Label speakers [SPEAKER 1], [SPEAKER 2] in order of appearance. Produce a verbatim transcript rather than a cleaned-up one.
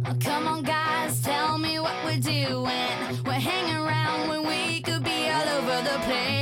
[SPEAKER 1] Oh, come on, guys, tell me what we're doing. We're hanging around when we could be all over the place.